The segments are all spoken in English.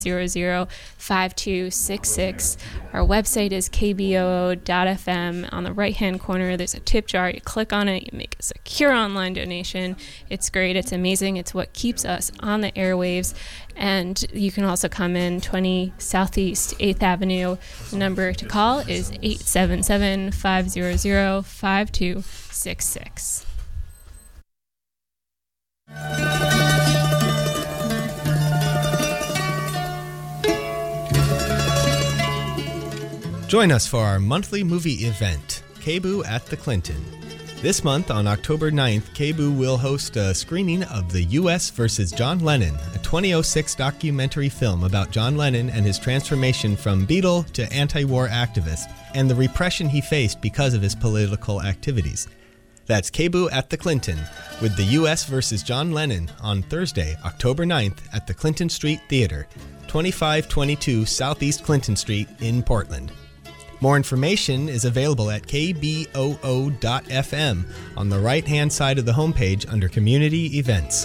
005266. Our website is kboo.fm. On the right-hand corner, there's a tip jar. You click on it, you make a secure online donation. It's great. It's amazing. It's what keeps us on the airwaves. And you can also come in 20 Southeast 8th Avenue. The number to call is 877-500-5266. Join us for our monthly movie event, KBOO at the Clinton. This month, on October 9th, KBOO will host a screening of The U.S. vs. John Lennon, a 2006 documentary film about John Lennon and his transformation from Beatle to anti-war activist, and the repression he faced because of his political activities. That's KBOO at the Clinton, with The U.S. vs. John Lennon on Thursday, October 9th at the Clinton Street Theater, 2522 Southeast Clinton Street in Portland. More information is available at kboo.fm on the right-hand side of the homepage under Community Events.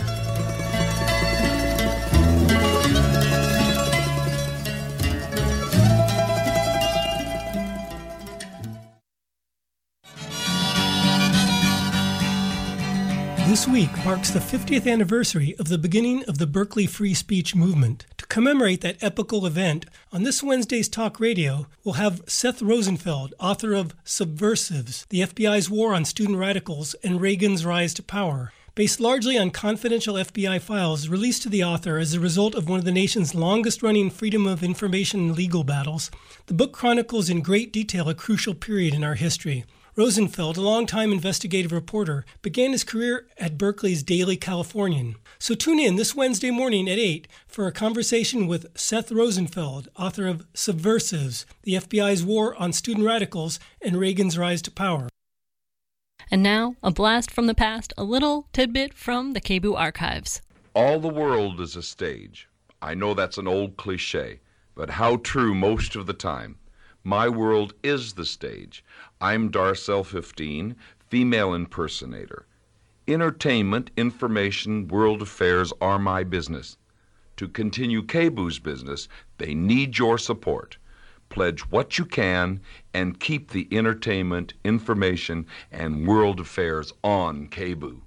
This week marks the 50th anniversary of the beginning of the Berkeley Free Speech Movement. To commemorate that epical event, on this Wednesday's talk radio, we'll have Seth Rosenfeld, author of Subversives, the FBI's War on Student Radicals and Reagan's Rise to Power. Based largely on confidential FBI files released to the author as a result of one of the nation's longest-running freedom of information legal battles, the book chronicles in great detail a crucial period in our history. Rosenfeld, a longtime investigative reporter, began his career at Berkeley's Daily Californian. So tune in this Wednesday morning at 8 for a conversation with Seth Rosenfeld, author of Subversives, the FBI's War on Student Radicals and Reagan's Rise to Power. And now, a blast from the past, a little tidbit from the KBOO archives. All the world is a stage. I know that's an old cliche, but how true most of the time. My world is the stage. I'm Darcel 15, female impersonator. Entertainment, information, world affairs are my business. To continue KBOO's business, they need your support. Pledge what you can and keep the entertainment, information, and world affairs on KBOO.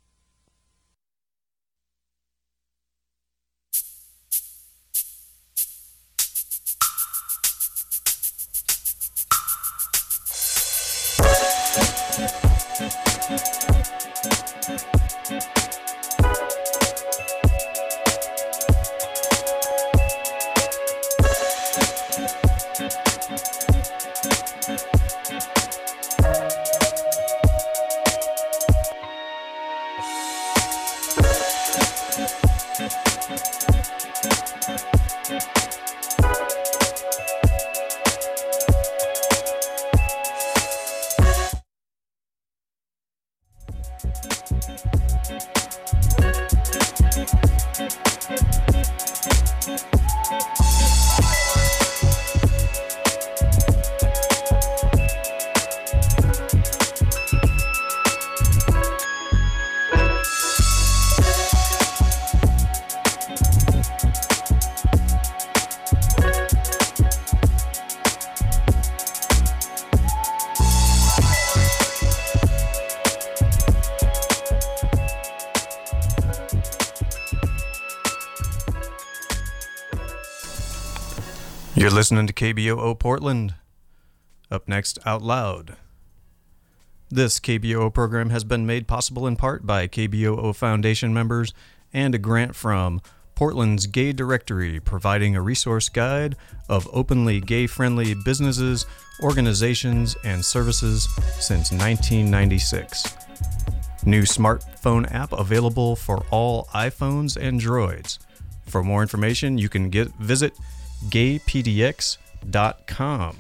You're listening to KBOO Portland. Up next, Out Loud. This KBOO program has been made possible in part by KBOO Foundation members and a grant from Portland's Gay Directory, providing a resource guide of openly gay-friendly businesses, organizations, and services since 1996. New smartphone app available for all iPhones and Droids. For more information, you can visit gaypdx.com.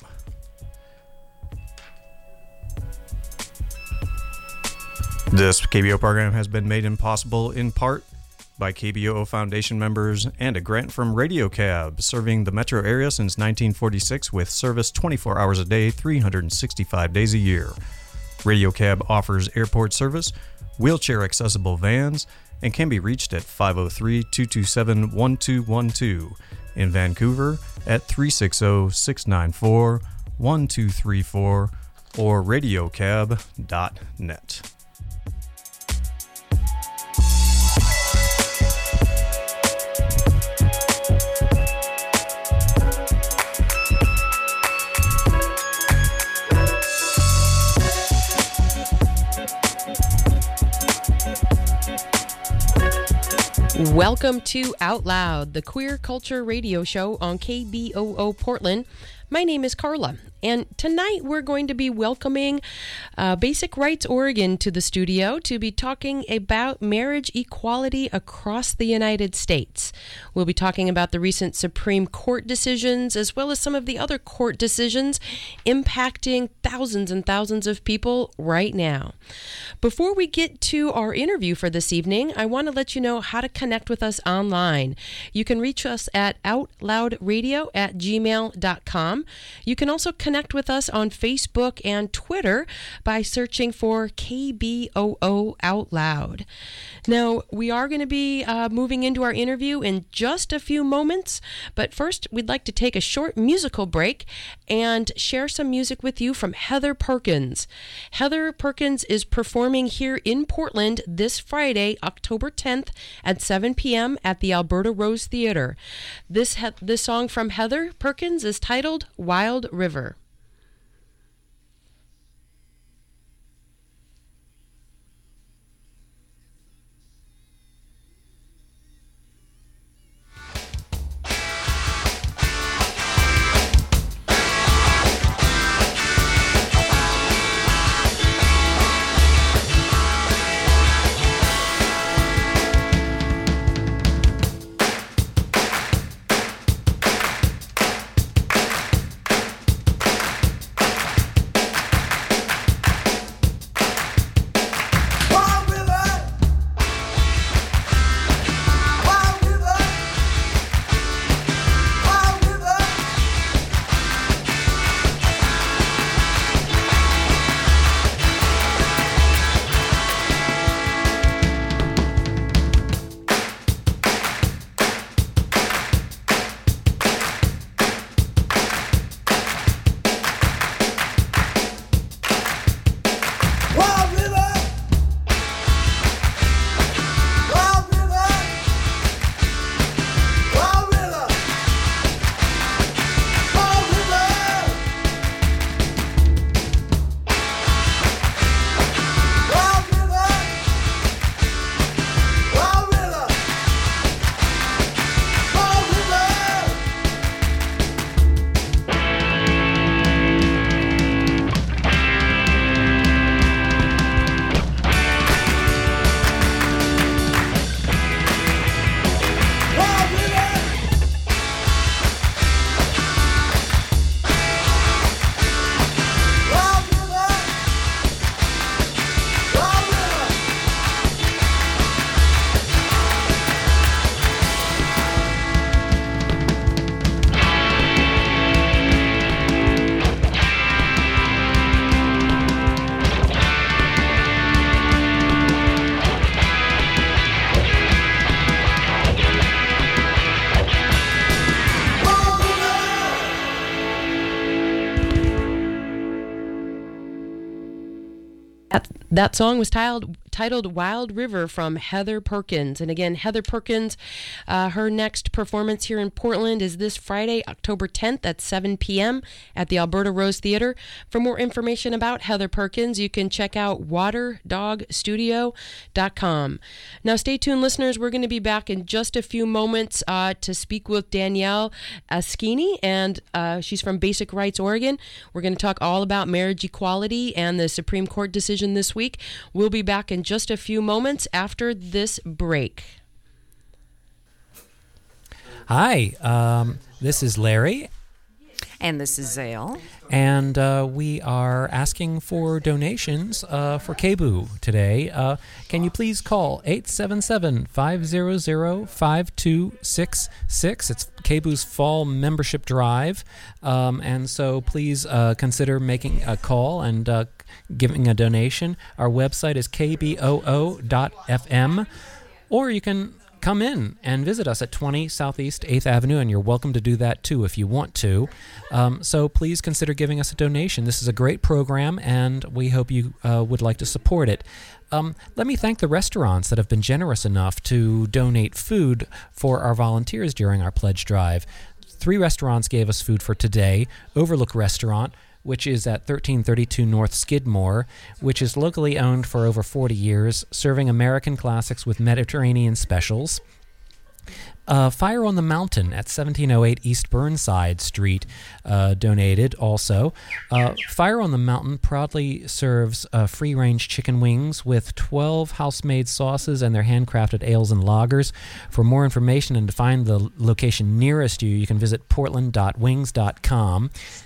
This KBOO program has been made impossible in part by KBOO Foundation members and a grant from Radio Cab, serving the metro area since 1946 with service 24 hours a day, 365 days a year. Radio Cab offers airport service, wheelchair-accessible vans, and can be reached at 503-227-1212. In Vancouver at 360-694-1234 or radiocab.net. Welcome to Out Loud, the queer culture radio show on KBOO Portland. My name is Carla, and tonight we're going to be welcoming Basic Rights Oregon to the studio to be talking about marriage equality across the United States. We'll be talking about the recent Supreme Court decisions, as well as some of the other court decisions impacting thousands and thousands of people right now. Before we get to our interview for this evening, I want to let you know how to connect with us online. You can reach us at outloudradio@gmail.com. You can also connect with us on Facebook and Twitter by searching for KBOO Out Loud. Now, we are going to be moving into our interview in just a few moments, but first we'd like to take a short musical break and share some music with you from Heather Perkins. Heather Perkins is performing here in Portland this Friday, October 10th at 7 p.m. at the Alberta Rose Theatre. This song from Heather Perkins is titled Wild River. That song was titled Wild River from Heather Perkins. And again, Heather Perkins, her next performance here in Portland is this Friday, October 10th at 7 p.m. at the Alberta Rose Theatre. For more information about Heather Perkins, you can check out waterdogstudio.com. Now, stay tuned, listeners. We're going to be back in just a few moments to speak with Danielle Askini, and she's from Basic Rights Oregon. We're going to talk all about marriage equality and the Supreme Court decision this week. We'll be back in just a few moments after this break. Hi, this is Larry. And this is Zale. And we are asking for donations for KBOO today. Can you please call 877-500-5266? It's KBOO's fall membership drive. And so please consider making a call and giving a donation. Our website is kboo.fm. or you can come in and visit us at 20 Southeast 8th Avenue, and you're welcome to do that too if you want to. So please consider giving us a donation. This is a great program, and we hope you would like to support it. Let me thank the restaurants that have been generous enough to donate food for our volunteers during our pledge drive. 3 restaurants gave us food for today. Overlook Restaurant, which is at 1332 North Skidmore, which is locally owned for over 40 years, serving American classics with Mediterranean specials. Fire on the Mountain at 1708 East Burnside Street donated also. Fire on the Mountain proudly serves free-range chicken wings with 12 house-made sauces and their handcrafted ales and lagers. For more information and to find the location nearest you can visit portland.wings.com.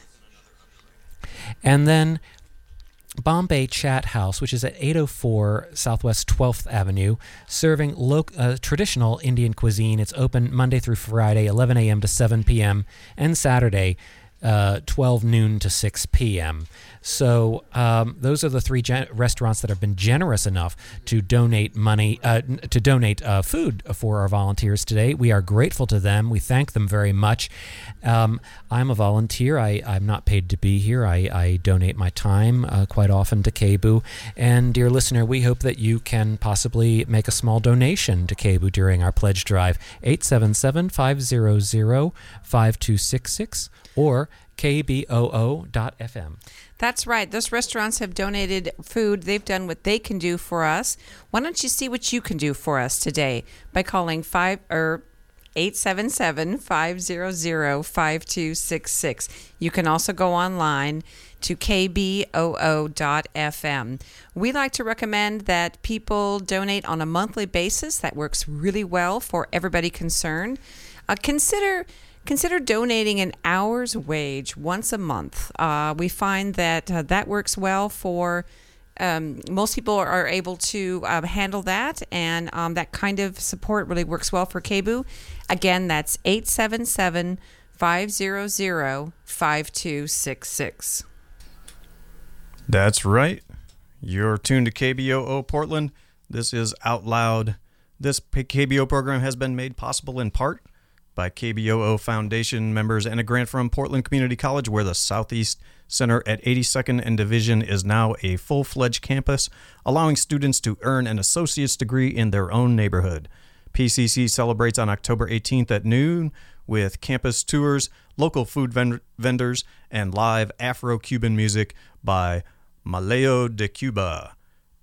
And then Bombay Chat House, which is at 804 Southwest 12th Avenue, serving traditional Indian cuisine. It's open Monday through Friday, 11 a.m. to 7 p.m., and Saturday, 12 noon to 6 p.m. So those are the 3 restaurants that have been generous enough to donate money, to donate food for our volunteers today. We are grateful to them. We thank them very much. I'm a volunteer. I'm not paid to be here. I donate my time quite often to KBOO. And dear listener, we hope that you can possibly make a small donation to KBOO during our pledge drive. 877-500-5266 or kboo.fm. That's right. Those restaurants have donated food. They've done what they can do for us. Why don't you see what you can do for us today by calling 877-500-5266. You can also go online to kboo.fm. We like to recommend that people donate on a monthly basis. That works really well for everybody concerned. Consider donating an hour's wage once a month. We find that that works well for most people are able to handle that, and that kind of support really works well for KBOO. Again, that's 877-500-5266. That's right. You're tuned to KBOO Portland. This is Out Loud. This KBOO program has been made possible in part by KBOO Foundation members and a grant from Portland Community College, where the Southeast Center at 82nd and Division is now a full-fledged campus, allowing students to earn an associate's degree in their own neighborhood. PCC celebrates on October 18th at noon with campus tours, local food vendors, and live Afro-Cuban music by Maleo de Cuba.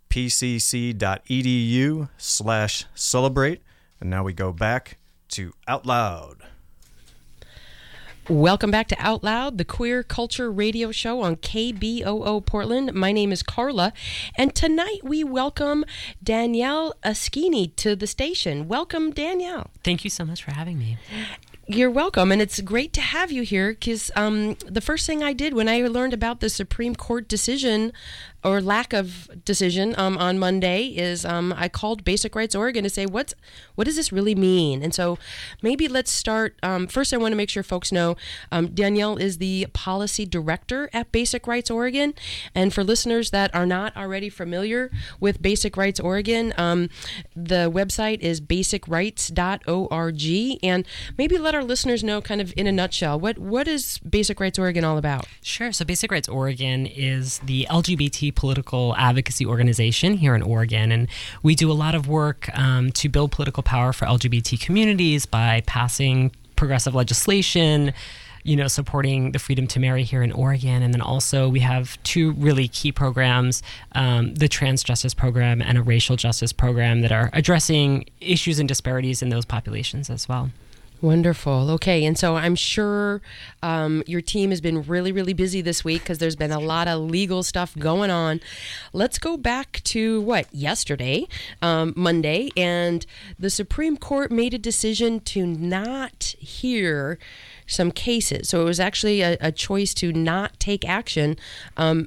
pcc.edu/celebrate. And now we go back to Out Loud. Welcome back to Out Loud, the queer culture radio show on KBOO Portland. My name is Carla, and tonight we welcome Danielle Askini to the station. Welcome, Danielle. Thank you so much for having me. You're welcome, and it's great to have you here because the first thing I did when I learned about the Supreme Court decision or lack of decision on Monday is I called Basic Rights Oregon to say, what does this really mean? And so maybe let's start. First, I want to make sure folks know Danielle is the policy director at Basic Rights Oregon. And for listeners that are not already familiar with Basic Rights Oregon, the website is basicrights.org. And maybe let our listeners know kind of in a nutshell, what is Basic Rights Oregon all about? Sure. So Basic Rights Oregon is the LGBT political advocacy organization here in Oregon, and we do a lot of work to build political power for LGBT communities by passing progressive legislation, supporting the freedom to marry here in Oregon. And then also we have 2 really key programs, the Trans Justice Program and a Racial Justice Program that are addressing issues and disparities in those populations as well. Wonderful. Okay, and so I'm sure your team has been really, really busy this week because there's been a lot of legal stuff going on. Let's go back to, yesterday, Monday, and the Supreme Court made a decision to not hear some cases. So it was actually a choice to not take action. But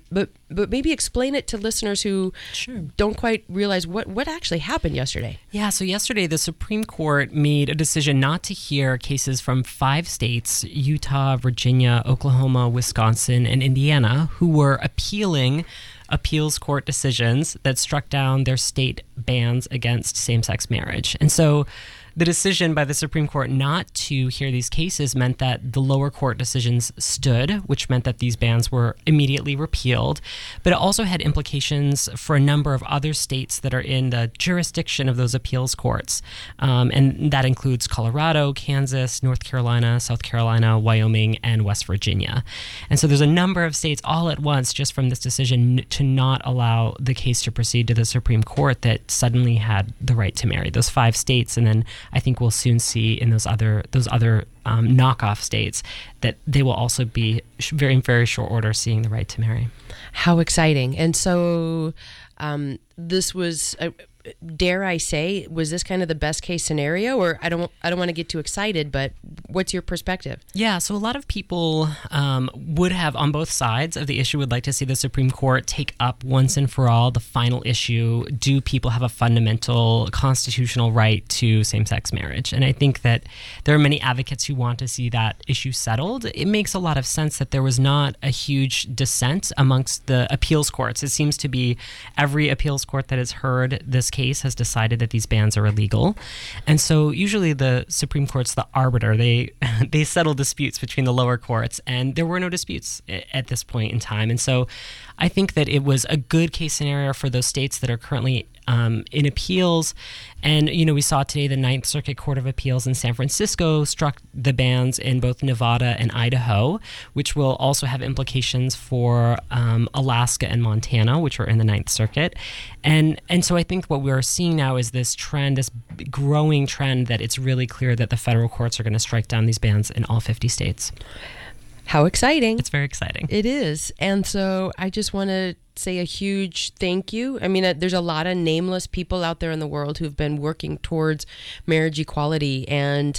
but maybe explain it to listeners who Sure. don't quite realize what actually happened yesterday. Yeah, so yesterday the Supreme Court made a decision not to hear cases from 5 states, Utah, Virginia, Oklahoma, Wisconsin, and Indiana, who were appealing appeals court decisions that struck down their state bans against same-sex marriage. And so the decision by the Supreme Court not to hear these cases meant that the lower court decisions stood, which meant that these bans were immediately repealed. But it also had implications for a number of other states that are in the jurisdiction of those appeals courts. And that includes Colorado, Kansas, North Carolina, South Carolina, Wyoming, and West Virginia. And so there's a number of states all at once just from this decision to not allow the case to proceed to the Supreme Court that suddenly had the right to marry. Those 5 states, and then I think we'll soon see in those other knockoff states that they will also be in very short order seeing the right to marry. How exciting. And so this was, dare I say, was this kind of the best case scenario? Or I don't want to get too excited, but what's your perspective? Yeah, so a lot of people would have, on both sides of the issue, would like to see the Supreme Court take up once and for all the final issue. Do people have a fundamental constitutional right to same-sex marriage? And I think that there are many advocates who want to see that issue settled. It makes a lot of sense that there was not a huge dissent amongst the appeals courts. It seems to be every appeals court that has heard this case has decided that these bans are illegal. And so usually the Supreme Court's the arbiter. They settle disputes between the lower courts, and there were no disputes at this point in time. And so I think that it was a good case scenario for those states that are currently in appeals. And, we saw today the Ninth Circuit Court of Appeals in San Francisco struck the bans in both Nevada and Idaho, which will also have implications for Alaska and Montana, which are in the Ninth Circuit. And so I think what we're seeing now is this trend, this growing trend that it's really clear that the federal courts are going to strike down these bans in all 50 states. How exciting. It's very exciting. It is. And so I just want to say a huge thank you. I mean, there's a lot of nameless people out there in the world who've been working towards marriage equality. And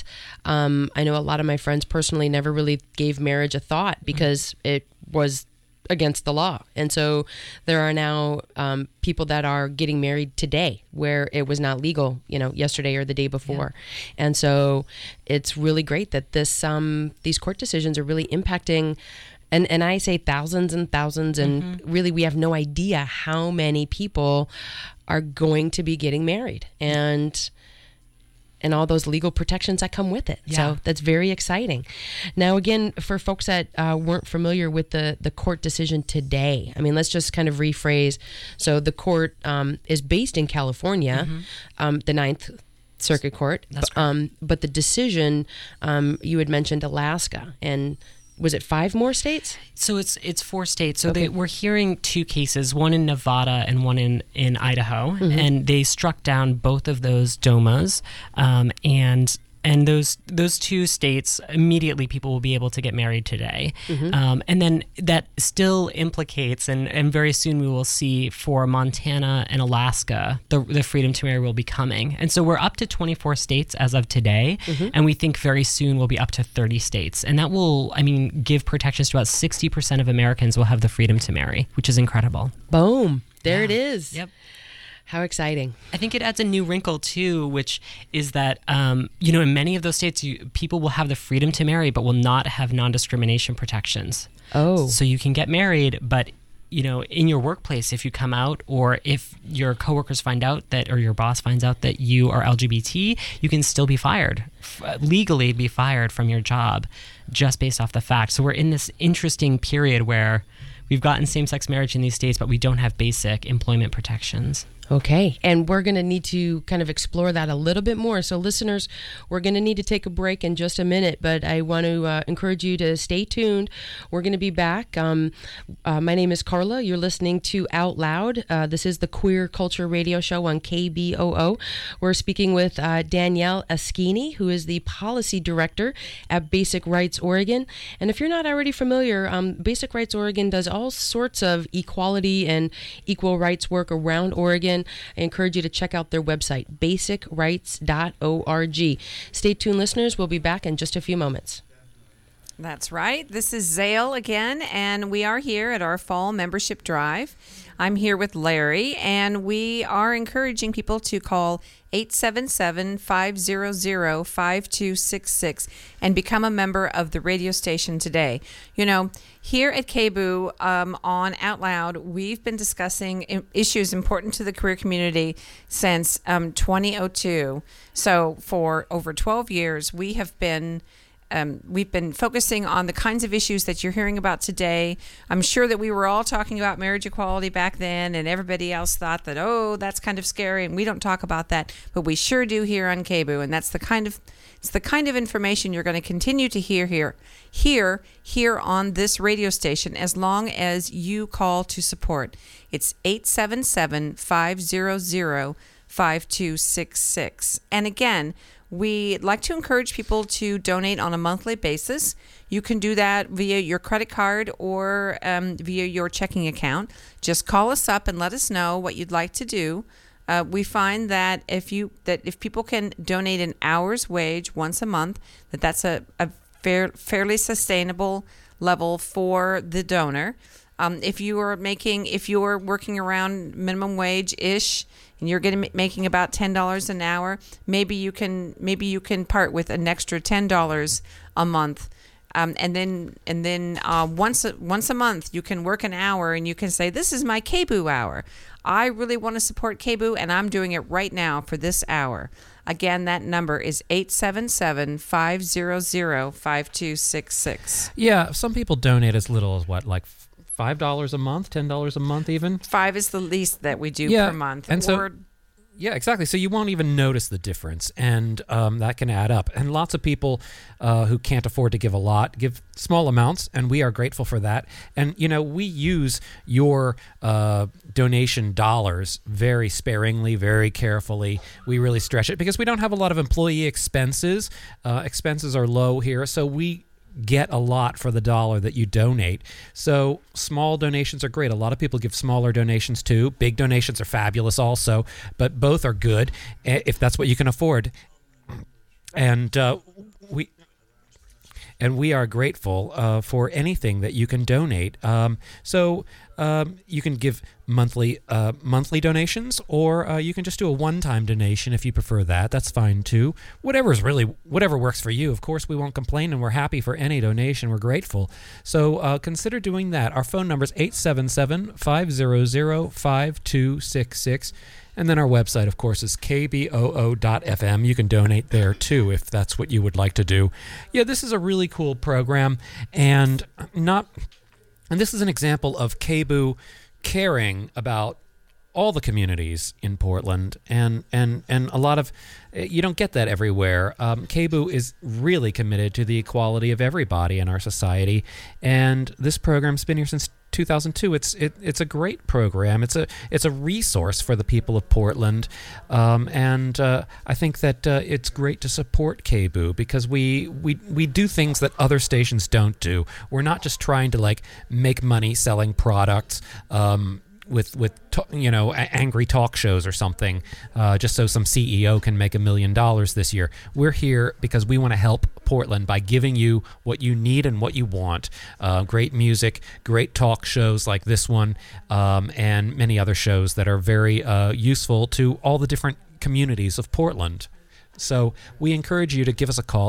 I know a lot of my friends personally never really gave marriage a thought because it was against the law. And so there are now people that are getting married today where it was not legal, yesterday or the day before. Yeah. And so it's really great that these court decisions are really impacting, and I say thousands and thousands, and really we have no idea how many people are going to be getting married and all those legal protections that come with it. Yeah. So that's very exciting. Now, again, for folks that weren't familiar with the court decision today, I mean, let's just kind of rephrase. So the court is based in California, the Ninth Circuit Court. That's correct. But the decision, you had mentioned Alaska, and was it 5 more states? So it's 4 states. So we're hearing 2 cases, one in Nevada and one in Idaho, and they struck down both of those DOMAs, and those 2 states, immediately people will be able to get married today. And then that still implicates, and very soon we will see for Montana and Alaska, the freedom to marry will be coming. And so we're up to 24 states as of today, and we think very soon we'll be up to 30 states. And that will, give protections to about 60% of Americans will have the freedom to marry, which is incredible. Boom. There it is. Yep. How exciting. I think it adds a new wrinkle, too, which is that, in many of those states, people will have the freedom to marry, but will not have non-discrimination protections. Oh. So you can get married, but, in your workplace, if you come out, or if your coworkers find out that, or your boss finds out that you are LGBT, you can still be fired, legally be fired from your job, just based off the fact. So we're in this interesting period where we've gotten same-sex marriage in these states, but we don't have basic employment protections. Okay, and we're going to need to kind of explore that a little bit more. So listeners, we're going to need to take a break in just a minute, but I want to encourage you to stay tuned. We're going to be back. My name is Carla. You're listening to Out Loud. This is the Queer Culture Radio Show on KBOO. We're speaking with Danielle Aschini, who is the Policy Director at Basic Rights Oregon. And if you're not already familiar, Basic Rights Oregon does all sorts of equality and equal rights work around Oregon. I encourage you to check out their website, basicrights.org. Stay tuned, listeners. We'll be back in just a few moments. That's right. This is Zale again, and we are here at our fall membership drive. I'm here with Larry, and we are encouraging people to call 877-500-5266 and become a member of the radio station today. You know, here at KBOO on Out Loud, we've been discussing issues important to the queer community since 2002. So for over 12 years, we've been focusing on the kinds of issues that you're hearing about today. I'm sure that we were all talking about marriage equality back then, and everybody else thought that, oh, that's kind of scary, and we don't talk about that, but we sure do here on KBOO, and that's the kind of information you're going to continue to hear on this radio station as long as you call to support. It's 877-500-5266. And again, we'd like to encourage people to donate on a monthly basis. You can do that via your credit card or via your checking account. Just call us up and let us know what you'd like to do. We find that if people can donate an hour's wage once a month, that's a fairly sustainable level for the donor. If you are working around minimum wage ish, and you're making about $10 an hour, maybe you can part with an extra $10 a month, and then once a month you can work an hour and you can say, this is my KBOO hour. I really want to support KBOO, and I'm doing it right now for this hour. Again, that number is 877-500-5266. Yeah, some people donate as little as what, like $5 a month, $10 a month even? 5 is the least that we do per month. And yeah, exactly. So you won't even notice the difference, and that can add up. And lots of people who can't afford to give a lot give small amounts, and we are grateful for that. And, you know, we use your donation dollars very sparingly, very carefully. We really stretch it because we don't have a lot of employee expenses. Expenses are low here, so we get a lot for the dollar that you donate. So small donations are great. A lot of people give smaller donations too. Big donations are fabulous also, but both are good if that's what you can afford. And we are grateful for anything that you can donate. So you can give monthly donations, or you can just do a one-time donation if you prefer that. That's fine too. Whatever works for you. Of course, we won't complain, and we're happy for any donation. We're grateful. So consider doing that. Our phone number is 877-500-5266. And then our website, of course, is kboo.fm. You can donate there, too, if that's what you would like to do. Yeah, this is a really cool program, and this is an example of KBOO caring about all the communities in Portland, and a lot of, you don't get that everywhere. KBOO is really committed to the equality of everybody in our society, and this program's been here since 2002. It's a great program. It's a resource for the people of Portland, and I think that it's great to support KBOO because we do things that other stations don't do. We're not just trying to make money selling products. With angry talk shows or something, just so some CEO can make $1 million this year. We're here because we want to help Portland by giving you what you need and what you want. Great music, great talk shows like this one, and many other shows that are very useful to all the different communities of Portland. So we encourage you to give us a call,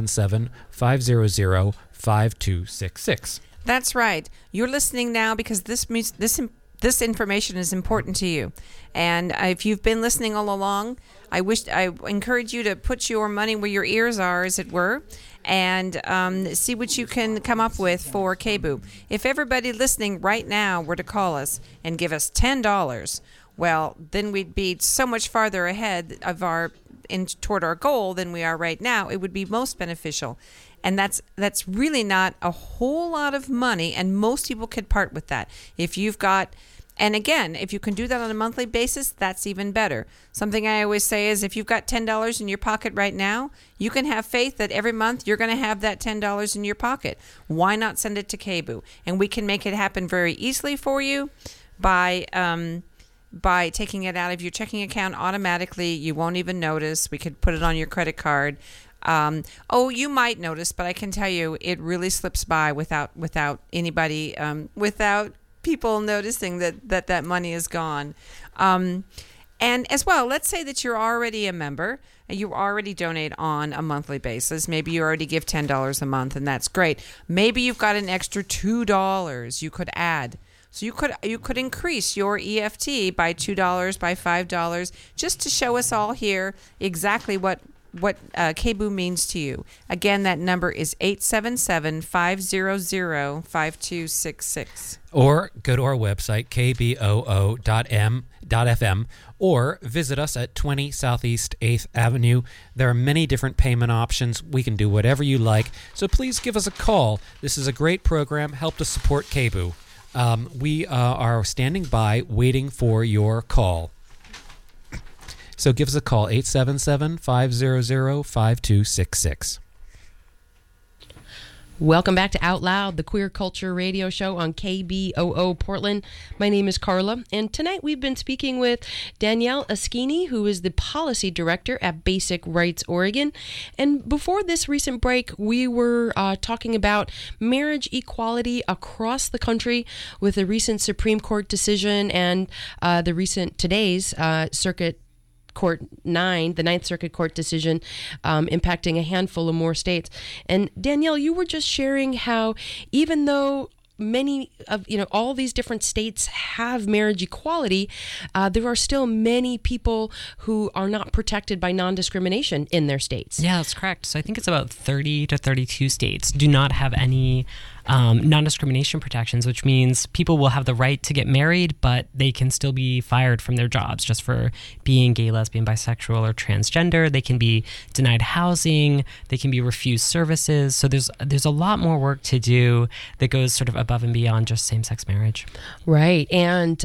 877-500-5266. That's right. You're listening now because this information is important to you. And if you've been listening all along, I encourage you to put your money where your ears are, as it were, and see what you can come up with for KBOO. If everybody listening right now were to call us and give us $10, well, then we'd be so much farther ahead of toward our goal than we are right now. It would be most beneficial. And that's really not a whole lot of money, and most people could part with that. If you can do that on a monthly basis, that's even better. Something I always say is if you've got $10 in your pocket right now, you can have faith that every month you're going to have that $10 in your pocket. Why not send it to KBOO? And we can make it happen very easily for you by taking it out of your checking account automatically. You won't even notice. We could put it on your credit card. You might notice, but I can tell you it really slips by without anybody, without people noticing that money is gone. And as well, let's say that you're already a member and you already donate on a monthly basis. Maybe you already give $10 a month, and that's great. Maybe you've got an extra $2 you could add. So you could increase your EFT by $2, by $5, just to show us all here exactly what KBOO means to you. Again, that number is 877-500-5266. Or go to our website, kboo.m.fm, or visit us at 20 Southeast 8th Avenue. There are many different payment options. We can do whatever you like. So please give us a call. This is a great program. Help to support KBOO. We are standing by waiting for your call. So give us a call, 877-500-5266. Welcome back to Out Loud, the queer culture radio show on KBOO Portland. My name is Carla, and tonight we've been speaking with Danielle Aschini, who is the policy director at Basic Rights Oregon. And before this recent break, we were talking about marriage equality across the country with a recent Supreme Court decision and the recent today's Circuit Court 9, the Ninth Circuit Court decision impacting a handful of more states. And Danielle, you were just sharing how even though many of all these different states have marriage equality, there are still many people who are not protected by non-discrimination in their states. Yeah, that's correct. So I think it's about 30 to 32 states do not have any non-discrimination protections, which means people will have the right to get married, but they can still be fired from their jobs just for being gay, lesbian, bisexual, or transgender. They can be denied housing. They can be refused services. So there's a lot more work to do that goes sort of above and beyond just same-sex marriage. Right. And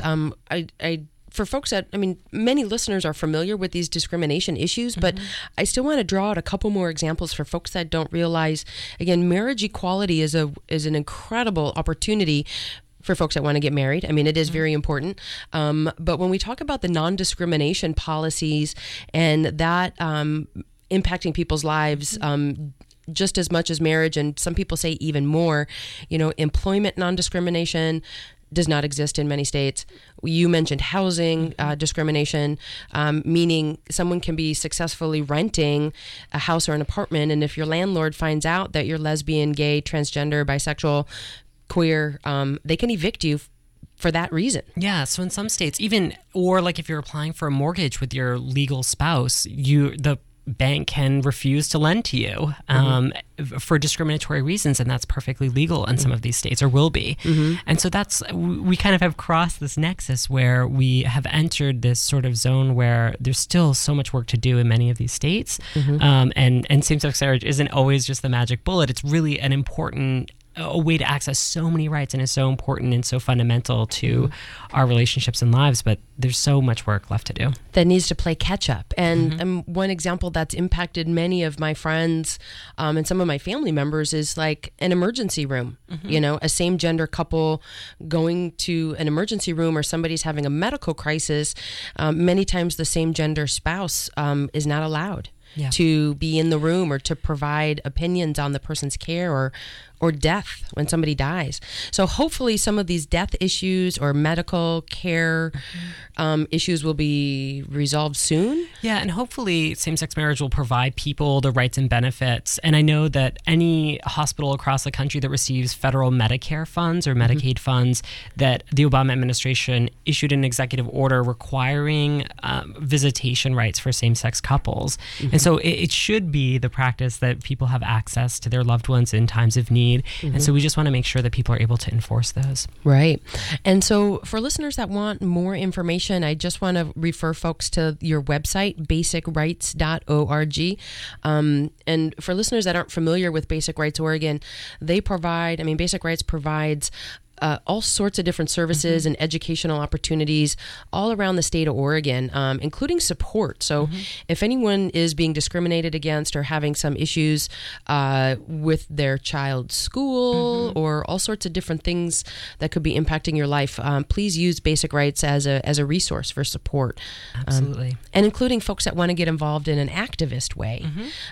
for folks that, many listeners are familiar with these discrimination issues, but I still want to draw out a couple more examples for folks that don't realize, again, marriage equality is an incredible opportunity for folks that want to get married. It is very important. But when we talk about the non-discrimination policies and that impacting people's lives, just as much as marriage, and some people say even more, employment non-discrimination does not exist in many states. You mentioned housing discrimination, meaning someone can be successfully renting a house or an apartment, and if your landlord finds out that you're lesbian, gay, transgender, bisexual, queer, they can evict you for that reason. Yeah, so in some states, or like if you're applying for a mortgage with your legal spouse, the bank can refuse to lend to you for discriminatory reasons, and that's perfectly legal in some of these states, or will be. And so we kind of have crossed this nexus where we have entered this sort of zone where there's still so much work to do in many of these states. And same-sex marriage isn't always just the magic bullet. It's really an important a way to access so many rights, and is so important and so fundamental to our relationships and lives, but there's so much work left to do. That needs to play catch up. And one example that's impacted many of my friends and some of my family members is like an emergency room. A same gender couple going to an emergency room, or somebody's having a medical crisis. Many times the same gender spouse is not allowed to be in the room or to provide opinions on the person's care or death when somebody dies. So hopefully some of these death issues or medical care issues will be resolved soon. Yeah, and hopefully same-sex marriage will provide people the rights and benefits. And I know that any hospital across the country that receives federal Medicare funds or Medicaid funds, that the Obama administration issued an executive order requiring visitation rights for same-sex couples. And so it should be the practice that people have access to their loved ones in times of need. And so we just want to make sure that people are able to enforce those. Right. And so for listeners that want more information, I just want to refer folks to your website, basicrights.org. And for listeners that aren't familiar with Basic Rights Oregon, they provide, Basic Rights provides all sorts of different services and educational opportunities all around the state of Oregon, including support. So if anyone is being discriminated against or having some issues with their child's school or all sorts of different things that could be impacting your life, please use Basic Rights as a resource for support. Absolutely. And including folks that want to get involved in an activist way,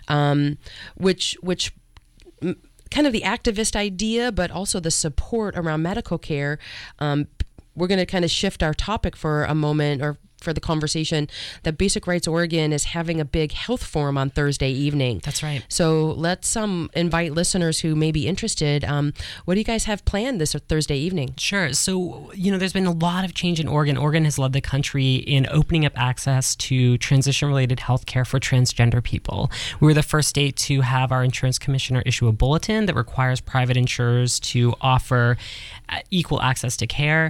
which kind of the activist idea, but also the support around medical care. We're going to kind of shift our topic for a moment, or for the conversation, that Basic Rights Oregon is having a big health forum on Thursday evening. That's right. So let's invite listeners who may be interested. What do you guys have planned this Thursday evening? Sure. So, there's been a lot of change in Oregon. Oregon has led the country in opening up access to transition-related health care for transgender people. We were the first state to have our insurance commissioner issue a bulletin that requires private insurers to offer equal access to care.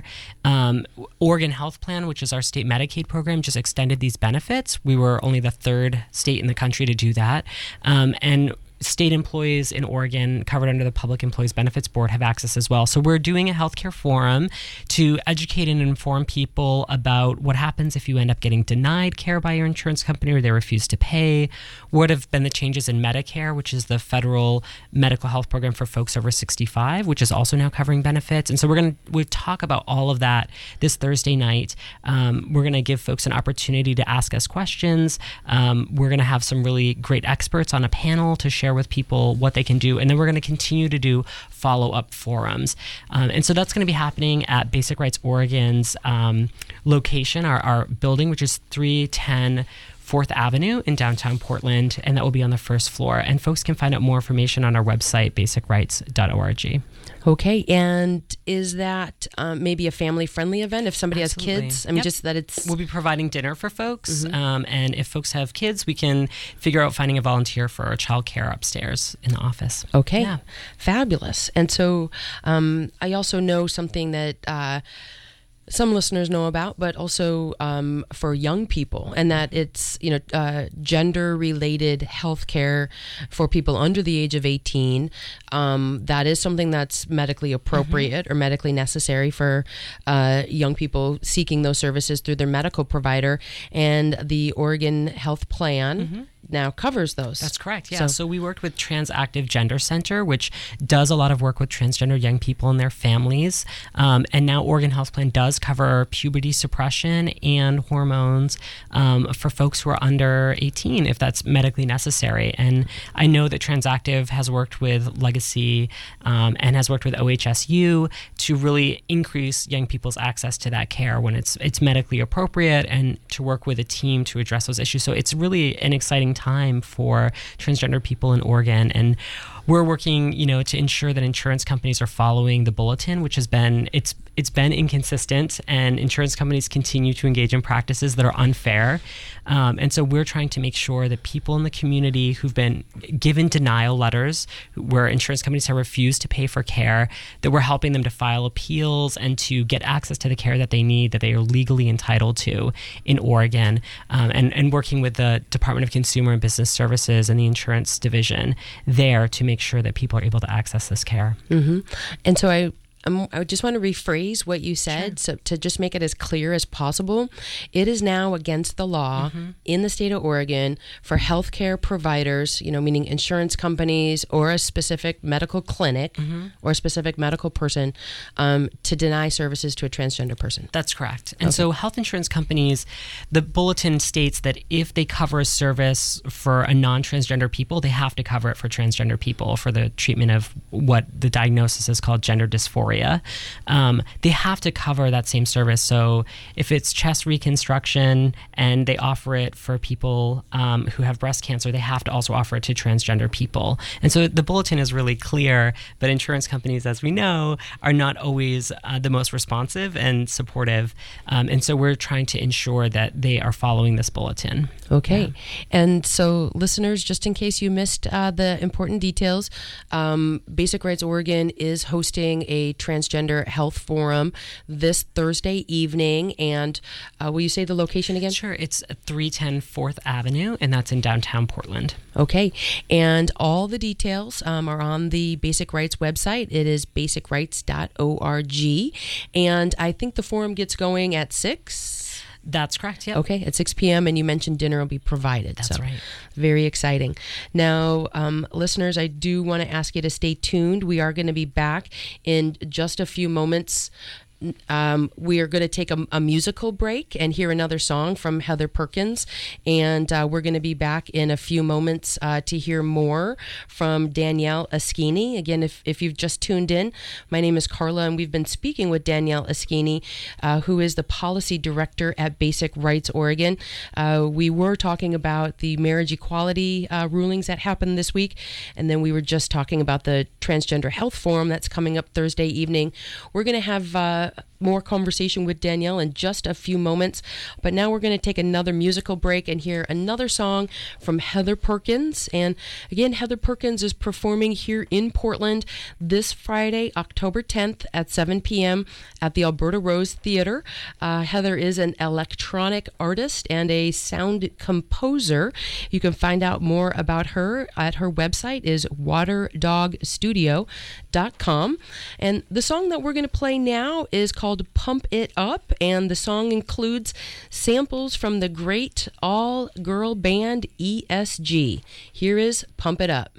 Oregon Health Plan, which is our state Medicaid program, just extended these benefits. We were only the third state in the country to do that. And state employees in Oregon covered under the Public Employees Benefits Board have access as well. So we're doing a healthcare forum to educate and inform people about what happens if you end up getting denied care by your insurance company or they refuse to pay. What have been the changes in Medicare, which is the federal medical health program for folks over 65, which is also now covering benefits. And so we'll talk about all of that this Thursday night. We're going to give folks an opportunity to ask us questions. We're going to have some really great experts on a panel to share with people what they can do, and then we're going to continue to do follow-up forums, and so that's going to be happening at Basic Rights Oregon's location, our building, which is 310 4th Avenue in downtown Portland, and that will be on the first floor. And folks can find out more information on our website, basicrights.org. Okay, and is that maybe a family-friendly event if somebody Absolutely. has kids? I mean, just that it's... We'll be providing dinner for folks, and if folks have kids, we can figure out finding a volunteer for child care upstairs in the office. Okay, Yeah. Fabulous. And so I also know something that... some listeners know about, but also for young people, and that it's gender-related health care for people under the age of 18. That is something that's medically appropriate or medically necessary for young people seeking those services through their medical provider, and the Oregon Health Plan now covers those. That's correct. Yeah. So we worked with Transactive Gender Center, which does a lot of work with transgender young people and their families. And now Oregon Health Plan does cover puberty suppression and hormones for folks who are under 18, if that's medically necessary. And I know that Transactive has worked with Legacy and has worked with OHSU to really increase young people's access to that care when it's medically appropriate, and to work with a team to address those issues. So it's really an exciting time for transgender people in Oregon, and we're working, to ensure that insurance companies are following the bulletin, which has been it's been inconsistent, and insurance companies continue to engage in practices that are unfair. And so we're trying to make sure that people in the community who've been given denial letters, where insurance companies have refused to pay for care, that we're helping them to file appeals and to get access to the care that they need, that they are legally entitled to in Oregon, and working with the Department of Consumer and Business Services and the insurance division there to make sure that people are able to access this care. And so I just want to rephrase what you said, so to just make it as clear as possible. It is now against the law in the state of Oregon for healthcare providers, meaning insurance companies or a specific medical clinic or a specific medical person, to deny services to a transgender person. That's correct. And so health insurance companies, the bulletin states that if they cover a service for a non-transgender people, they have to cover it for transgender people for the treatment of what the diagnosis is called gender dysphoria. They have to cover that same service. So if it's chest reconstruction and they offer it for people who have breast cancer, they have to also offer it to transgender people. And so the bulletin is really clear, but insurance companies, as we know, are not always the most responsive and supportive. And so we're trying to ensure that they are following this bulletin. Okay. Yeah. And so listeners, just in case you missed the important details, Basic Rights Oregon is hosting a Transgender Health Forum this Thursday evening. And will you say the location again? Sure. It's 310 4th Avenue, and that's in downtown Portland. Okay. And all the details are on the Basic Rights website. It is basicrights.org. And I think the forum gets going at 6. That's correct, yeah. Okay, at 6 p.m., and you mentioned dinner will be provided. That's right. Very exciting. Now, listeners, I do want to ask you to stay tuned. We are going to be back in just a few moments. We are going to take a musical break and hear another song from Heather Perkins, and we're going to be back in a few moments to hear more from Danielle Eschini. Again, if you've just tuned in, my name is Carla, and we've been speaking with Danielle Eschini, who is the Policy Director at Basic Rights Oregon. We were talking about the marriage equality rulings that happened this week, and then we were just talking about the Transgender Health Forum that's coming up Thursday evening. We're going to have more conversation with Danielle in just a few moments, but now we're going to take another musical break and hear another song from Heather Perkins. And again, Heather Perkins is performing here in Portland this Friday, October 10th at 7 p.m. at the Alberta Rose Theatre. Heather is an electronic artist and a sound composer. You can find out more about her at her website is waterdogstudio.com. And the song that we're going to play now is called Pump It Up, and the song includes samples from the great all-girl band ESG. Here is Pump It Up.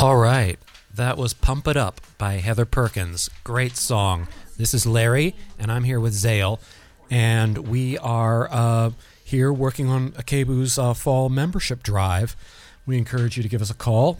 All right. That was Pump It Up by Heather Perkins. Great song. This is Larry, and I'm here with Zale, and we are here working on KBOO's fall membership drive. We encourage you to give us a call,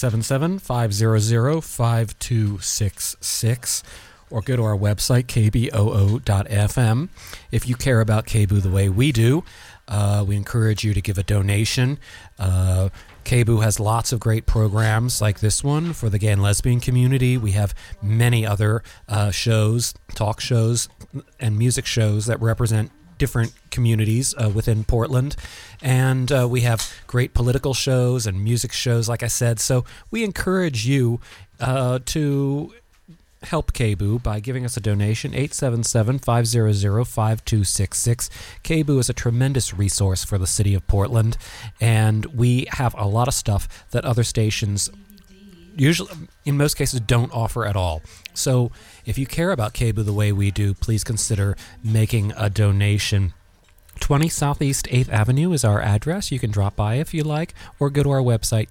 877-500-5266, or go to our website, kboo.fm. If you care about KBOO the way we do, we encourage you to give a donation. KBOO has lots of great programs like this one for the gay and lesbian community. We have many other shows, talk shows, and music shows that represent different communities within Portland. And we have great political shows and music shows, like I said. So we encourage you to help KBOO by giving us a donation, 877-500-5266. KBOO is a tremendous resource for the city of Portland, and we have a lot of stuff that other stations usually, in most cases, don't offer at all. So if you care about KBOO the way we do, please consider making a donation. 20 Southeast 8th Avenue is our address. You can drop by if you like, or go to our website,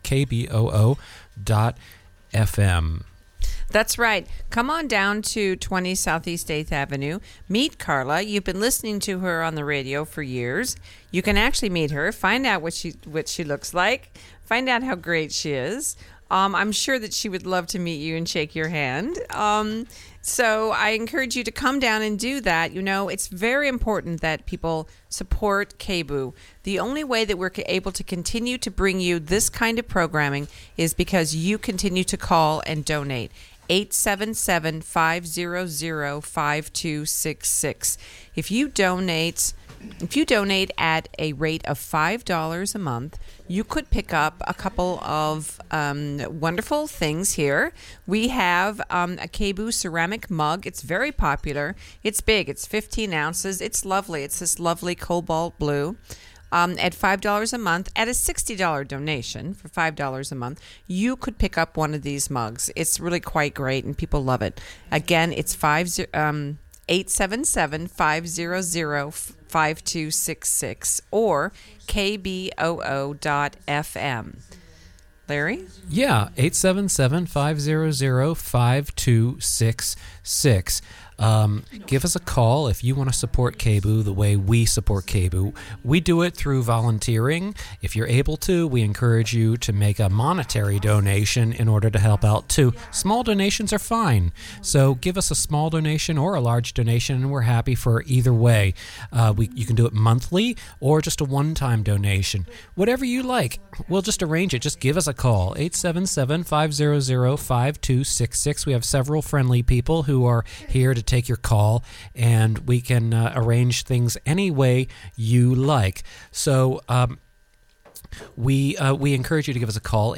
kboo.fm. That's right. Come on down to 20 Southeast 8th Avenue. Meet Carla. You've been listening to her on the radio for years. You can actually meet her, find out what she looks like, find out how great she is. I'm sure that she would love to meet you and shake your hand. So I encourage you to come down and do that. You know, it's very important that people support KBOO. The only way that we're able to continue to bring you this kind of programming is because you continue to call and donate. 877-500-5266. If you donate at a rate of $5 a month, you could pick up a couple of wonderful things here. We have a KBOO ceramic mug. It's very popular. It's big. It's 15 ounces. It's lovely. It's this lovely cobalt blue. At $5 a month, at a $60 donation for $5 a month, you could pick up one of these mugs. It's really quite great, and people love it. Again, it's 877-500-5266 or kboo.fm. Larry? Yeah, 877-500-5266. Give us a call if you want to support KBOO the way we support KBOO. We do it through volunteering. If you're able to, we encourage you to make a monetary donation in order to help out too. Small donations are fine. So give us a small donation or a large donation, and we're happy for either way. You can do it monthly or just a one-time donation. Whatever you like, we'll just arrange it. Just give us a call, 877-500-5266. We have several friendly people who are here to take your call, and we can arrange things any way you like. So we encourage you to give us a call,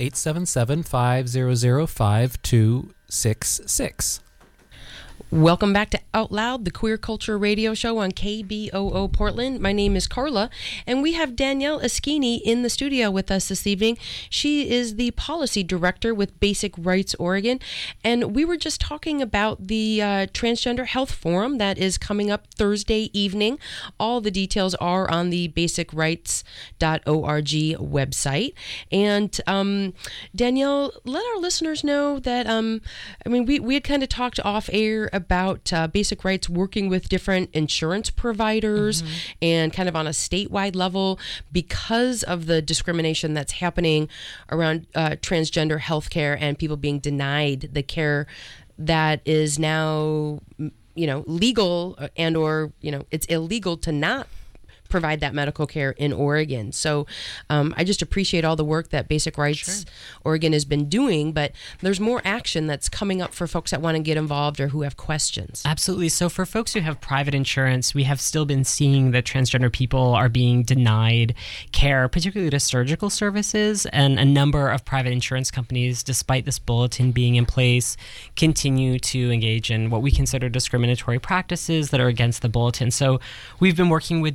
877-500-5266. Welcome back to Out Loud, the queer culture radio show on KBOO Portland. My name is Carla, and we have Danielle Eschini in the studio with us this evening. She is the policy director with Basic Rights Oregon, and we were just talking about the Transgender Health Forum that is coming up Thursday evening. All the details are on the basicrights.org website. And Danielle, let our listeners know that, we had kind of talked off air about Basic Rights working with different insurance providers and kind of on a statewide level because of the discrimination that's happening around transgender healthcare and people being denied the care that is now, legal and or, it's illegal to not provide that medical care in Oregon. So I just appreciate all the work that Basic Rights Oregon has been doing, but there's more action that's coming up for folks that want to get involved or who have questions. Absolutely. So for folks who have private insurance, we have still been seeing that transgender people are being denied care, particularly to surgical services, and a number of private insurance companies, despite this bulletin being in place, continue to engage in what we consider discriminatory practices that are against the bulletin. So we've been working with the insurance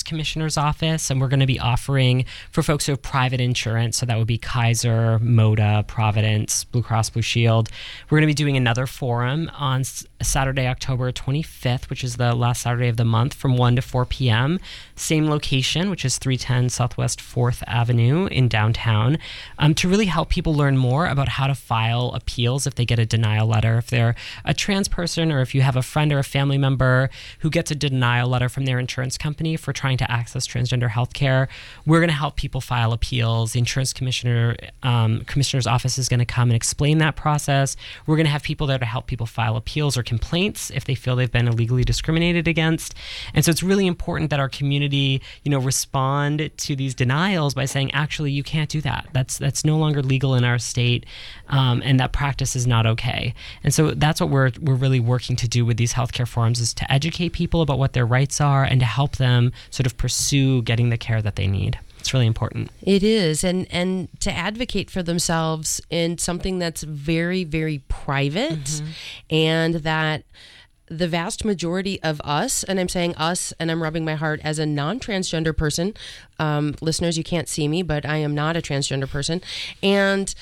insurance commissioner's office, and we're going to be offering for folks who have private insurance, so that would be Kaiser, Moda, Providence, Blue Cross Blue Shield. We're going to be doing another forum on Saturday, October 25th, which is the last Saturday of the month, from 1 to 4 p.m. Same location, which is 310 Southwest 4th Avenue in downtown, to really help people learn more about how to file appeals if they get a denial letter. If they're a trans person, or if you have a friend or a family member who gets a denial letter from their insurance company for trying to access transgender health care, we're going to help people file appeals. The insurance commissioner's office is going to come and explain that process. We're going to have people there to help people file appeals or complaints if they feel they've been illegally discriminated against. And so it's really important that our community, respond to these denials by saying, actually, you can't do that. That's no longer legal in our state, and that practice is not okay. And so that's what we're really working to do with these healthcare forums, is to educate people about what their rights are and to help them sort of pursue getting the care that they need. It's really important. It is, and to advocate for themselves in something that's very, very private, and that the vast majority of us, and I'm saying us, and I'm rubbing my heart as a non-transgender person. Listeners, you can't see me, but I am not a transgender person. And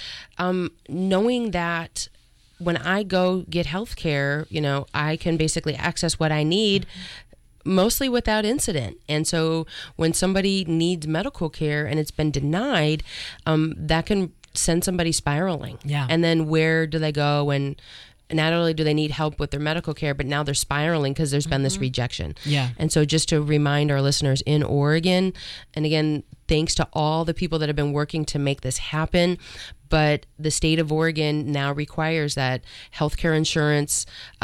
knowing that when I go get health care, I can basically access what I need mostly without incident. And so when somebody needs medical care and it's been denied, that can send somebody spiraling. Yeah. And then where do they go? And not only do they need help with their medical care, but now they're spiraling because there's been this rejection. Yeah. And so just to remind our listeners in Oregon, and again, thanks to all the people that have been working to make this happen, but the state of Oregon now requires that healthcare insurance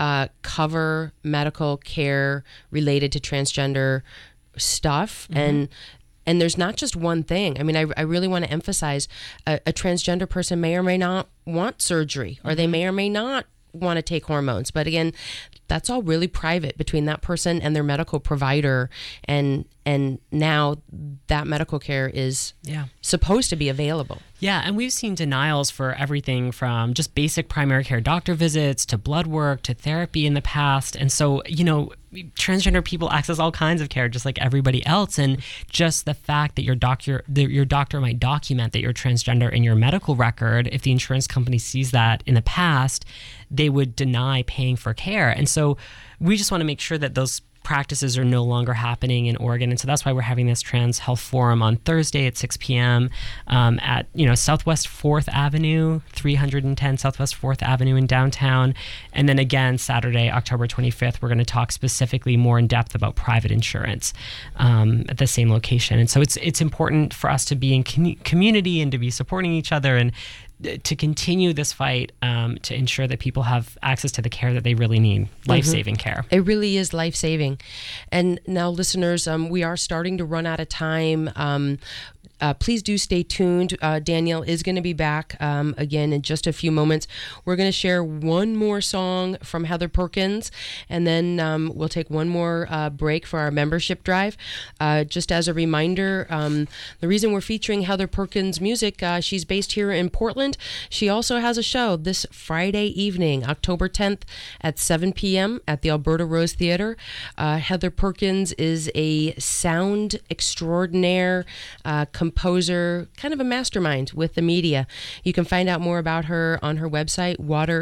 cover medical care related to transgender stuff. And there's not just one thing. I mean, I really want to emphasize a transgender person may or may not want surgery, or they may or may not want to take hormones. But again, that's all really private between that person and their medical provider. And now that medical care is supposed to be available. Yeah, and we've seen denials for everything from just basic primary care doctor visits to blood work to therapy in the past. And so, transgender people access all kinds of care just like everybody else. And just the fact that your doctor might document that you're transgender in your medical record, if the insurance company sees that in the past, they would deny paying for care. And so we just want to make sure that those practices are no longer happening in Oregon. And so that's why we're having this Trans Health Forum on Thursday at 6 p.m. At Southwest 4th Avenue, 310 Southwest 4th Avenue in downtown. And then again, Saturday, October 25th, we're going to talk specifically more in depth about private insurance at the same location. And so it's important for us to be in community and to be supporting each other and to continue this fight to ensure that people have access to the care that they really need, life-saving care. It really is life-saving. And now, listeners, we are starting to run out of time. Please do stay tuned. Danielle is going to be back again in just a few moments. We're going to share one more song from Heather Perkins, and then we'll take one more break for our membership drive. Just as a reminder, the reason we're featuring Heather Perkins' music, she's based here in Portland. She also has a show this Friday evening, October 10th at 7 p.m. at the Alberta Rose Theatre. Heather Perkins is a sound extraordinaire, composer, kind of a mastermind with the media. You can find out more about her on her website,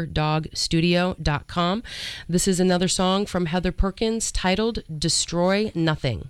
waterdogstudio.com. This is another song from Heather Perkins titled Destroy Nothing.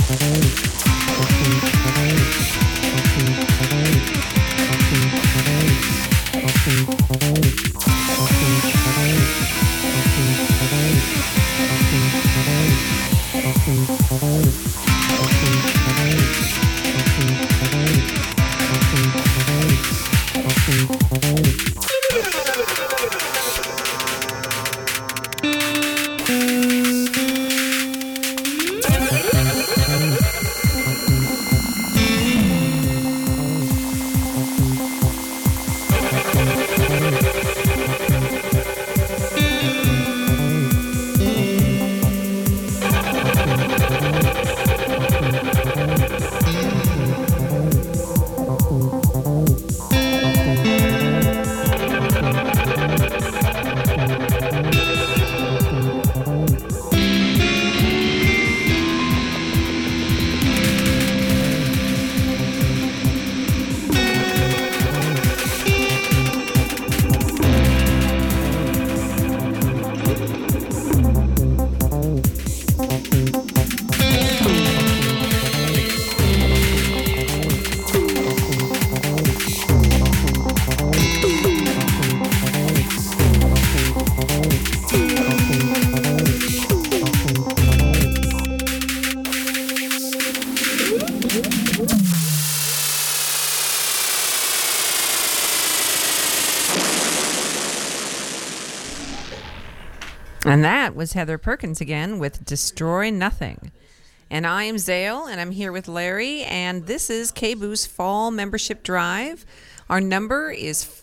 And that was Heather Perkins again with Destroy Nothing. And I am Zale, and I'm here with Larry, and this is KBOO's Fall Membership Drive. Our number is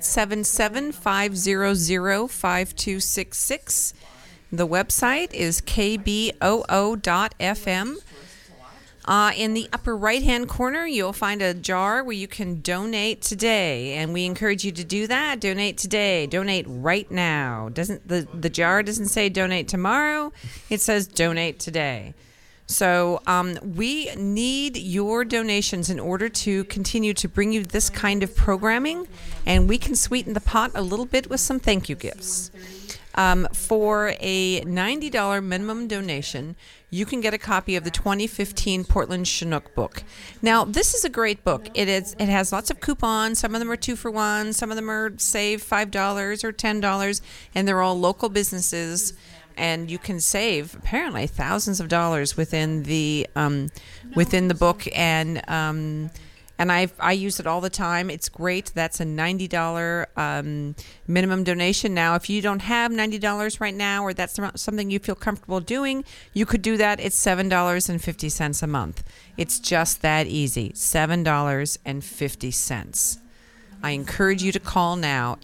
877-500-5266. The website is kboo.fm. In the upper right-hand corner, you'll find a jar where you can donate today, and we encourage you to do that. Donate today. Donate right now. The jar doesn't say donate tomorrow. It says donate today. So we need your donations in order to continue to bring you this kind of programming, and we can sweeten the pot a little bit with some thank you gifts. For a $90 minimum donation, you can get a copy of the 2015 Portland Chinook book. Now, this is a great book. It has lots of coupons. Some of them are 2 for 1. Some of them are save $5 or $10, and they're all local businesses. And you can save apparently thousands of dollars within the book, and I use it all the time. It's great. That's a $90 minimum donation. Now, if you don't have $90 right now, or that's not something you feel comfortable doing, you could do that. It's $7.50 a month. It's just that easy. $7.50. I encourage you to call now,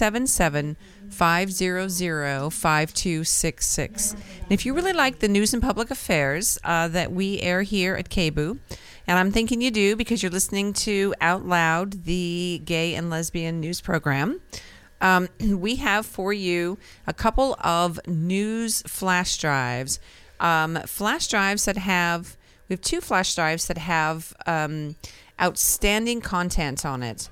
877-500-5266. And if you really like the news and public affairs that we air here at KBOO, and I'm thinking you do because you're listening to Out Loud, the gay and lesbian news program, we have for you a couple of news flash drives. We have 2 flash drives that have outstanding content on it.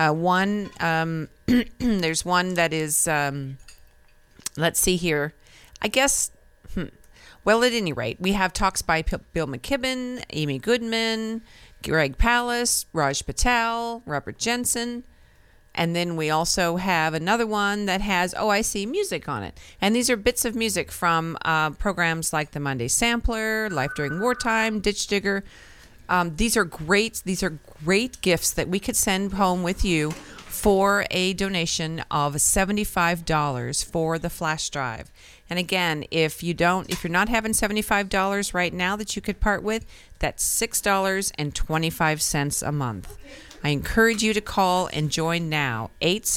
There's one that is, let's see here, I guess, well, at any rate, we have talks by Bill McKibben, Amy Goodman, Greg Palast, Raj Patel, Robert Jensen, and then we also have another one that has OIC music on it. And these are bits of music from programs like the Monday Sampler, Life During Wartime, Ditch Digger. These are great gifts that we could send home with you for a donation of $75 for the flash drive. And again, if you're not having $75 right now that you could part with, that's $6.25 a month. I encourage you to call and join now,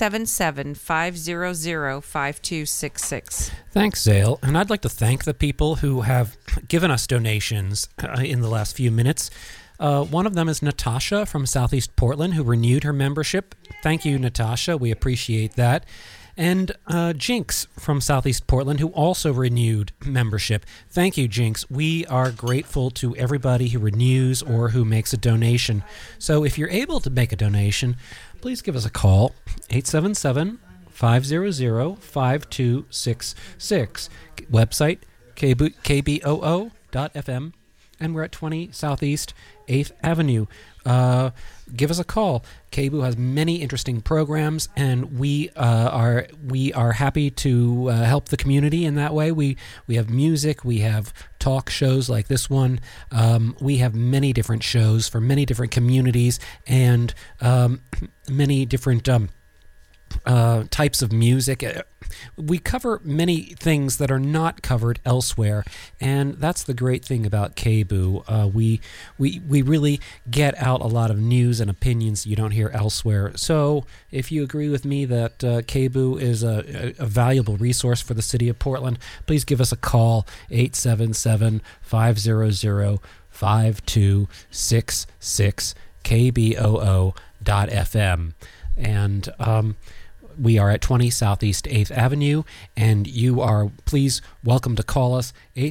877-500-5266. Thanks, Zale. And I'd like to thank the people who have given us donations in the last few minutes. One of them is Natasha from Southeast Portland, who renewed her membership. Thank you, Natasha. We appreciate that. And Jinx from Southeast Portland, who also renewed membership. Thank you, Jinx. We are grateful to everybody who renews or who makes a donation. So if you're able to make a donation, please give us a call, 877-500-5266. Website, kboo.fm. and we're at 20 Southeast 8th Avenue. Give us a call. KBOO has many interesting programs, and we are happy to help the community in that way. We have music, we have talk shows like this one. We have many different shows for many different communities and many different types of music. We cover many things that are not covered elsewhere, and that's the great thing about KBOO. We really get out a lot of news and opinions you don't hear elsewhere. So if you agree with me that KBOO is a valuable resource for the city of Portland, please give us a call, 877-500-5266, KBOO.FM. And we are at 20 Southeast 8th Avenue, and you are, please, welcome to call us,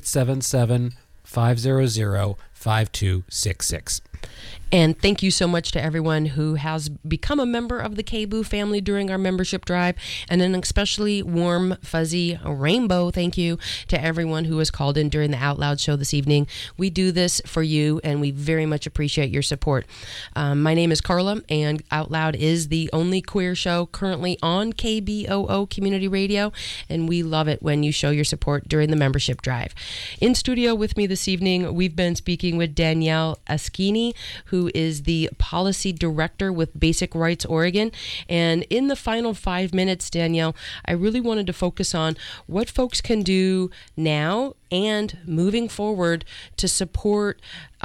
877-500-5266. And thank you so much to everyone who has become a member of the KBOO family during our membership drive, and an especially warm, fuzzy rainbow thank you to everyone who has called in during the Out Loud show this evening. We do this for you, and we very much appreciate your support. My name is Carla, and Out Loud is the only queer show currently on KBOO Community Radio, and we love it when you show your support during the membership drive. In studio with me this evening, we've been speaking with Danielle Askini, who is the policy director with Basic Rights Oregon. And in the final 5 minutes, Danielle, I really wanted to focus on what folks can do now and moving forward to support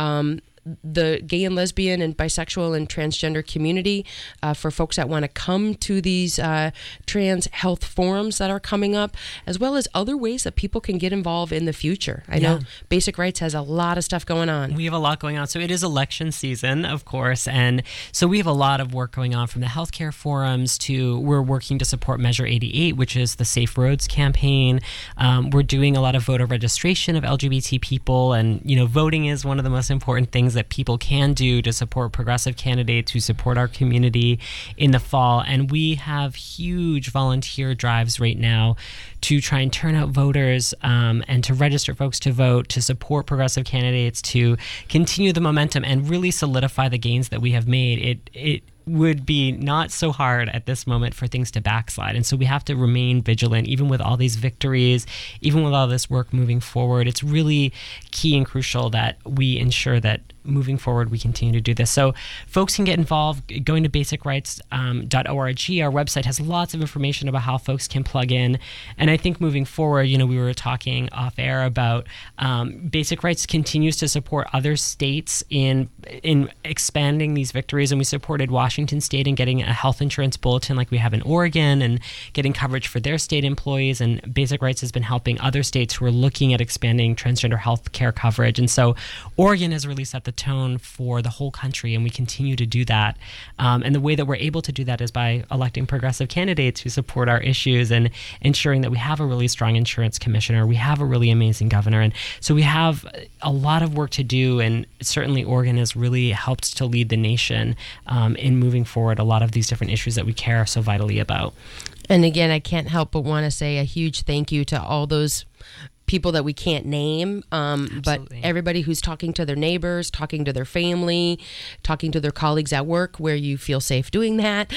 the gay and lesbian and bisexual and transgender community, for folks that want to come to these trans health forums that are coming up, as well as other ways that people can get involved in the future. I know Basic Rights has a lot of stuff going on. We have a lot going on. So it is election season, of course, and so we have a lot of work going on, from the healthcare forums to we're working to support Measure 88, which is the Safe Roads campaign. We're doing a lot of voter registration of LGBT people, and voting is one of the most important things that people can do to support progressive candidates who support our community in the fall. And we have huge volunteer drives right now to try and turn out voters and to register folks to vote, to support progressive candidates, to continue the momentum and really solidify the gains that we have made. It would be not so hard at this moment for things to backslide. And so we have to remain vigilant, even with all these victories, even with all this work moving forward. It's really key and crucial that we ensure that moving forward we continue to do this. So folks can get involved going to basicrights.org. Our website has lots of information about how folks can plug in. And I think moving forward, we were talking off air about Basic Rights continues to support other states in expanding these victories. And we supported Washington State in getting a health insurance bulletin like we have in Oregon and getting coverage for their state employees. And Basic Rights has been helping other states who are looking at expanding transgender health care coverage. And so Oregon has really set the tone for the whole country, and we continue to do that. And the way that we're able to do that is by electing progressive candidates who support our issues and ensuring that we have a really strong insurance commissioner. We have a really amazing governor. And so we have a lot of work to do, and certainly Oregon has really helped to lead the nation in moving forward a lot of these different issues that we care so vitally about. And again, I can't help but want to say a huge thank you to all those people that we can't name, but everybody who's talking to their neighbors, talking to their family, talking to their colleagues at work where you feel safe doing that,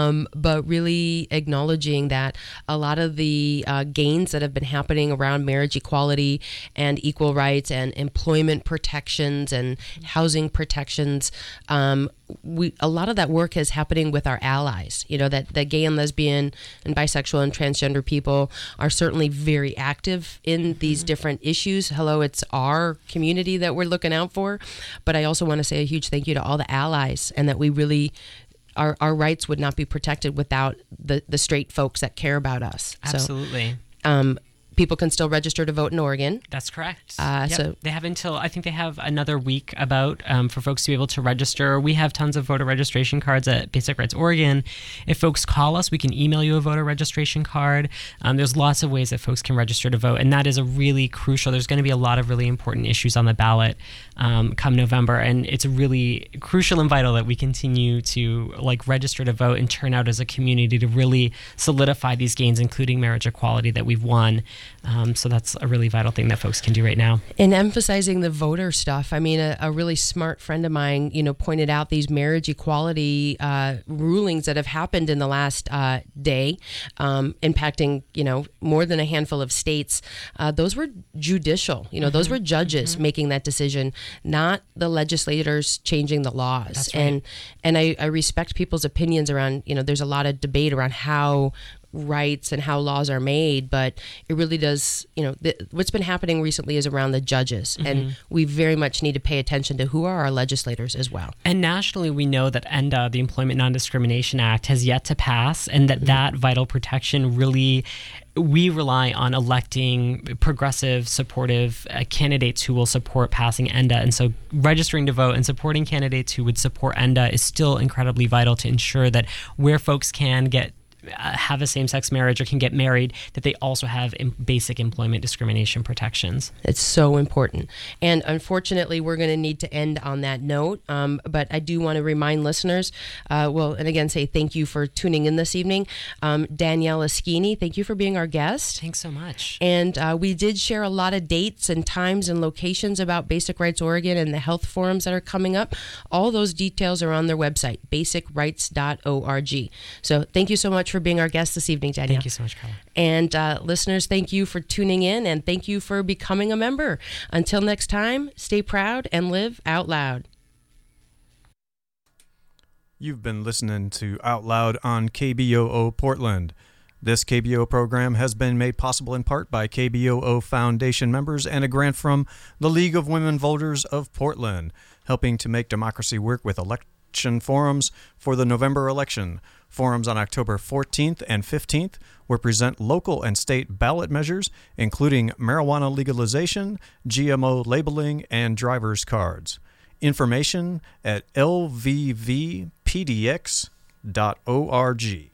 but really acknowledging that a lot of the gains that have been happening around marriage equality and equal rights and employment protections and housing protections, a lot of that work is happening with our allies. That gay and lesbian and bisexual and transgender people are certainly very active in these different issues. Hello, it's our community that we're looking out for. But I also want to say a huge thank you to all the allies, and that we really, our rights would not be protected without the straight folks that care about us. Absolutely. So, people can still register to vote in Oregon. That's correct. So they have I think they have another week for folks to be able to register. We have tons of voter registration cards at Basic Rights Oregon. If folks call us, we can email you a voter registration card. There's lots of ways that folks can register to vote, and that is a really crucial. There's going to be a lot of really important issues on the ballot come November, and it's really crucial and vital that we continue to register to vote and turn out as a community to really solidify these gains, including marriage equality that we've won. So that's a really vital thing that folks can do right now. And emphasizing the voter stuff. I mean, a really smart friend of mine, pointed out these marriage equality rulings that have happened in the last day, impacting, more than a handful of states. Those were judicial. Those were judges making that decision, not the legislators changing the laws. That's right. And I respect people's opinions around, there's a lot of debate around how rights and how laws are made, but it really does, what's been happening recently is around the judges, and we very much need to pay attention to who are our legislators as well. And nationally, we know that ENDA, the Employment Non-Discrimination Act, has yet to pass, and that vital protection really, we rely on electing progressive, supportive candidates who will support passing ENDA. And so registering to vote and supporting candidates who would support ENDA is still incredibly vital to ensure that where folks can have a same-sex marriage or can get married, that they also have basic employment discrimination protections. It's so important. And unfortunately, we're going to need to end on that note. But I do want to remind listeners, and again, say thank you for tuning in this evening. Danielle Eschini, thank you for being our guest. Thanks so much. And we did share a lot of dates and times and locations about Basic Rights Oregon and the health forums that are coming up. All those details are on their website, basicrights.org. So thank you so much for being our guest this evening, Danielle. Thank you so much, Carla. And listeners, thank you for tuning in, and thank you for becoming a member. Until next time, stay proud and live out loud. You've been listening to Out Loud on KBOO Portland. This KBOO program has been made possible in part by KBOO Foundation members and a grant from the League of Women Voters of Portland, helping to make democracy work with election forums for the November election. Forums on October 14th and 15th will present local and state ballot measures, including marijuana legalization, GMO labeling, and driver's cards. Information at lvvpdx.org.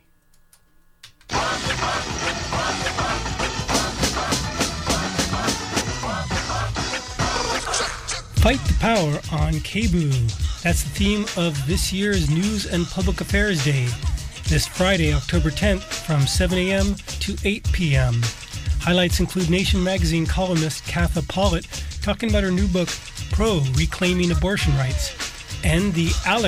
Fight the Power on KBOO. That's the theme of this year's News and Public Affairs Day, this Friday, October 10th, from 7 a.m. to 8 p.m. Highlights include Nation magazine columnist Katha Pollitt talking about her new book, Pro: Reclaiming Abortion Rights, and the